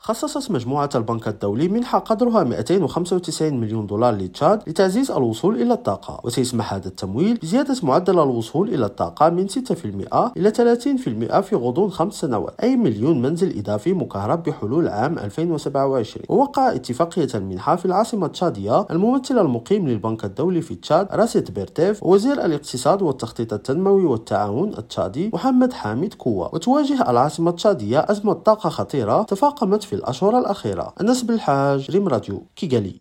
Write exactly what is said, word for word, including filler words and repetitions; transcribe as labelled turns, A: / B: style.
A: خصصت مجموعة البنك الدولي منحة قدرها مئتين وخمسة وتسعين مليون دولار لتشاد لتعزيز الوصول إلى الطاقة، وسيسمح هذا التمويل بزيادة معدل الوصول إلى الطاقة من ستة بالمئة إلى ثلاثين بالمئة في غضون خمس سنوات، أي مليون منزل إضافي مكهرب بحلول عام ألفين وسبعة وعشرين. ووقع اتفاقية المنحة في العاصمة التشادية الممثل المقيم للبنك الدولي في تشاد راسيت بيرتيف ووزير الاقتصاد والتخطيط التنموي والتعاون التشادي محمد حامد كوا. وتواجه العاصمة التشادية أزمة طاقة خطيرة تفاقمت في الأشهر الأخيرة. أنس بالحاج، ريم راديو، كيغالي.